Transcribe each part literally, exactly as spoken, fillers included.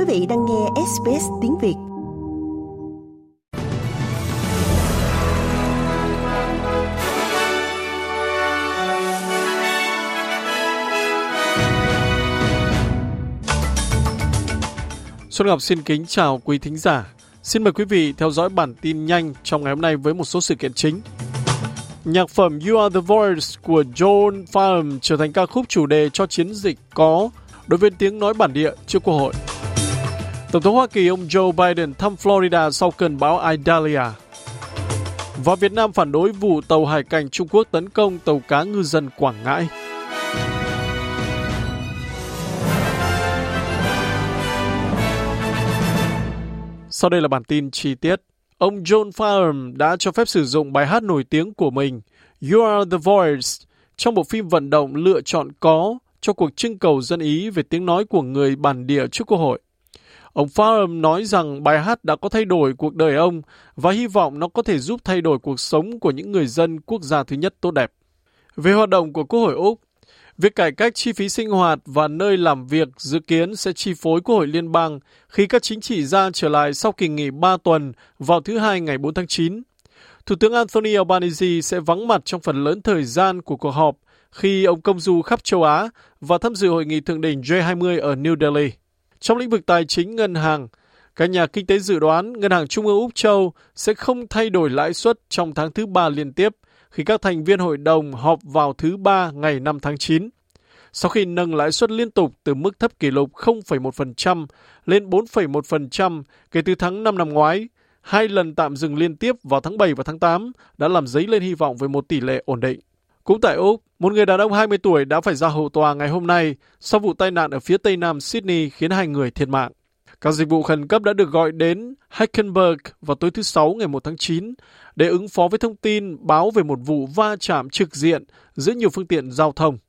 vị đang nghe ét bê ét tiếng Việt. Xuân Ngọc xin kính chào quý thính giả. Xin mời quý vị theo dõi bản tin nhanh trong ngày hôm nay với một số sự kiện chính. Nhạc phẩm You Are The Voice của John Farnham trở thành ca khúc chủ đề cho chiến dịch có đối với tiếng nói bản địa trước Quốc hội. Tổng thống Hoa Kỳ ông Joe Biden thăm Florida sau cơn bão Idalia. Và Việt Nam phản đối vụ tàu hải cảnh Trung Quốc tấn công tàu cá ngư dân Quảng Ngãi. Sau đây là bản tin chi tiết. Ông John Farnham đã cho phép sử dụng bài hát nổi tiếng của mình You Are The Voice trong bộ phim vận động lựa chọn có cho cuộc trưng cầu dân Ý về tiếng nói của người bản địa trước Quốc hội. Ông Farnham nói rằng bài hát đã có thay đổi cuộc đời ông và hy vọng nó có thể giúp thay đổi cuộc sống của những người dân quốc gia thứ nhất tốt đẹp. Về hoạt động của Quốc hội Úc, việc cải cách chi phí sinh hoạt và nơi làm việc dự kiến sẽ chi phối Quốc hội Liên bang khi các chính trị gia trở lại sau kỳ nghỉ ba tuần vào thứ Hai ngày bốn tháng chín. Thủ tướng Anthony Albanese sẽ vắng mặt trong phần lớn thời gian của cuộc họp khi ông công du khắp châu Á và tham dự hội nghị thượng đỉnh G hai mươi ở New Delhi. Trong lĩnh vực tài chính ngân hàng, các nhà kinh tế dự đoán Ngân hàng Trung ương Úc Châu sẽ không thay đổi lãi suất trong tháng thứ ba liên tiếp khi các thành viên hội đồng họp vào thứ ba ngày năm tháng chín. Sau khi nâng lãi suất liên tục từ mức thấp kỷ lục không phẩy một phần trăm lên bốn phẩy một phần trăm kể từ tháng năm năm ngoái, hai lần tạm dừng liên tiếp vào tháng bảy và tháng tám đã làm dấy lên hy vọng về một tỷ lệ ổn định. Cũng tại Úc, một người đàn ông hai mươi tuổi đã phải ra hầu tòa ngày hôm nay sau vụ tai nạn ở phía tây nam Sydney khiến hai người thiệt mạng. Các dịch vụ khẩn cấp đã được gọi đến Hackenberg vào tối thứ Sáu ngày một tháng chín để ứng phó với thông tin báo về một vụ va chạm trực diện giữa nhiều phương tiện giao thông.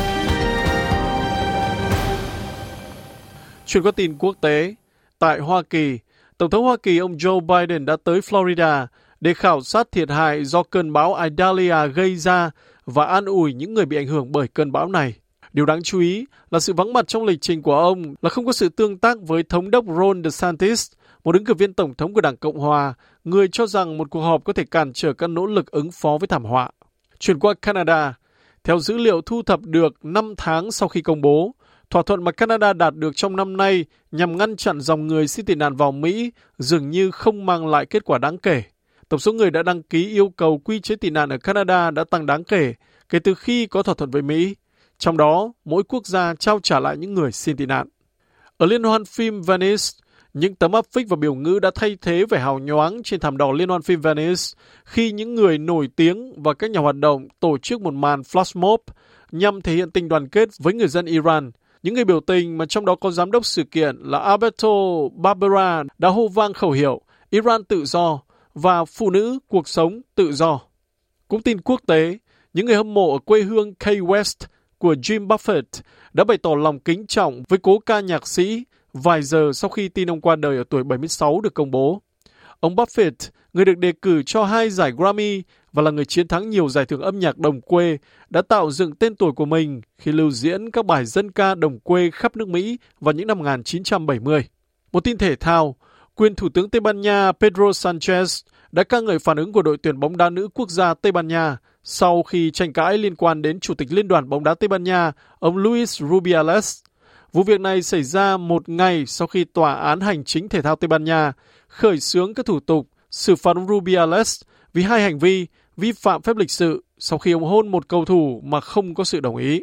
Chuyển qua tin quốc tế, tại Hoa Kỳ, Tổng thống Hoa Kỳ ông Joe Biden đã tới Florida để khảo sát thiệt hại do cơn bão Idalia gây ra và an ủi những người bị ảnh hưởng bởi cơn bão này. Điều đáng chú ý là sự vắng mặt trong lịch trình của ông là không có sự tương tác với thống đốc Ron DeSantis, một ứng cử viên tổng thống của Đảng Cộng Hòa, người cho rằng một cuộc họp có thể cản trở các nỗ lực ứng phó với thảm họa. Chuyển qua Canada, theo dữ liệu thu thập được năm tháng sau khi công bố, thỏa thuận mà Canada đạt được trong năm nay nhằm ngăn chặn dòng người xin tị nạn vào Mỹ dường như không mang lại kết quả đáng kể. Tổng số người đã đăng ký yêu cầu quy chế tị nạn ở Canada đã tăng đáng kể kể từ khi có thỏa thuận với Mỹ. Trong đó, mỗi quốc gia trao trả lại những người xin tị nạn. Ở liên hoan phim Venice, những tấm áp phích và biểu ngữ đã thay thế vẻ hào nhoáng trên thảm đỏ liên hoan phim Venice khi những người nổi tiếng và các nhà hoạt động tổ chức một màn flash mob nhằm thể hiện tình đoàn kết với người dân Iran. Những người biểu tình mà trong đó có giám đốc sự kiện là Alberto Barbera đã hô vang khẩu hiệu Iran tự do và phụ nữ cuộc sống tự do. Cũng tin quốc tế, những người hâm mộ ở quê hương Key West của Jim Buffett đã bày tỏ lòng kính trọng với cố ca nhạc sĩ vài giờ sau khi tin ông qua đời ở tuổi bảy mươi sáu được công bố. Ông Buffett, người được đề cử cho hai giải Grammy và là người chiến thắng nhiều giải thưởng âm nhạc đồng quê, đã tạo dựng tên tuổi của mình khi lưu diễn các bài dân ca đồng quê khắp nước Mỹ vào những năm một nghìn chín trăm bảy mươi. Một tin thể thao, quyền Thủ tướng Tây Ban Nha Pedro Sanchez đã ca ngợi phản ứng của đội tuyển bóng đá nữ quốc gia Tây Ban Nha sau khi tranh cãi liên quan đến Chủ tịch Liên đoàn bóng đá Tây Ban Nha, ông Luis Rubiales. Vụ việc này xảy ra một ngày sau khi Tòa án Hành chính Thể thao Tây Ban Nha khởi xướng các thủ tục xử phạt ông Rubiales vì hai hành vi vi phạm phép lịch sự sau khi ông hôn một cầu thủ mà không có sự đồng ý.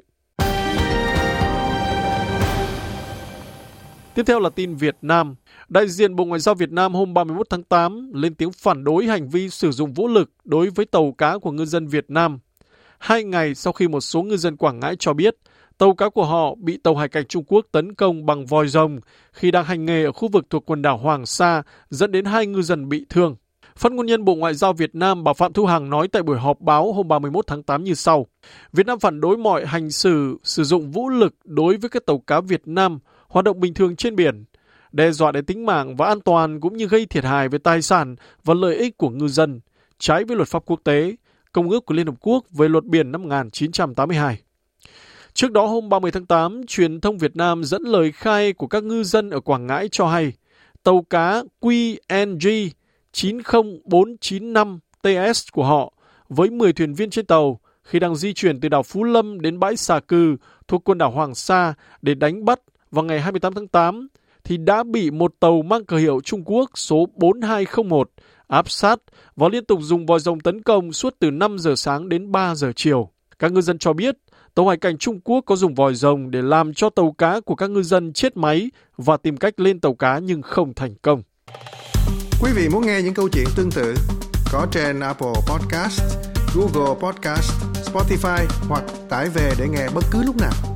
Tiếp theo là tin Việt Nam. Đại diện Bộ Ngoại giao Việt Nam hôm ba mươi mốt tháng tám lên tiếng phản đối hành vi sử dụng vũ lực đối với tàu cá của ngư dân Việt Nam. Hai ngày sau khi một số ngư dân Quảng Ngãi cho biết tàu cá của họ bị tàu hải cảnh Trung Quốc tấn công bằng vòi rồng khi đang hành nghề ở khu vực thuộc quần đảo Hoàng Sa, dẫn đến hai ngư dân bị thương. Phát ngôn nhân Bộ Ngoại giao Việt Nam bà Phạm Thu Hằng nói tại buổi họp báo hôm ba mươi mốt tháng tám như sau. Việt Nam phản đối mọi hành xử sử dụng vũ lực đối với các tàu cá Việt Nam hoạt động bình thường trên biển, đe dọa đến tính mạng và an toàn cũng như gây thiệt hại về tài sản và lợi ích của ngư dân, trái với luật pháp quốc tế, Công ước của Liên Hợp Quốc về luật biển năm một nghìn chín trăm tám mươi hai. Trước đó hôm ba mươi tháng tám, truyền thông Việt Nam dẫn lời khai của các ngư dân ở Quảng Ngãi cho hay tàu cá Q N G chín không bốn chín năm T S của họ với mười thuyền viên trên tàu khi đang di chuyển từ đảo Phú Lâm đến bãi Xà Cừ thuộc quần đảo Hoàng Sa để đánh bắt vào ngày hai mươi tám tháng tám thì đã bị một tàu mang cờ hiệu Trung Quốc số bốn hai không một áp sát và liên tục dùng vòi rồng tấn công suốt từ năm giờ sáng đến ba giờ chiều. Các ngư dân cho biết tàu hải cảnh Trung Quốc có dùng vòi rồng để làm cho tàu cá của các ngư dân chết máy và tìm cách lên tàu cá nhưng không thành công. Quý vị muốn nghe những câu chuyện tương tự có trên Apple Podcast, Google Podcast, Spotify hoặc tải về để nghe bất cứ lúc nào.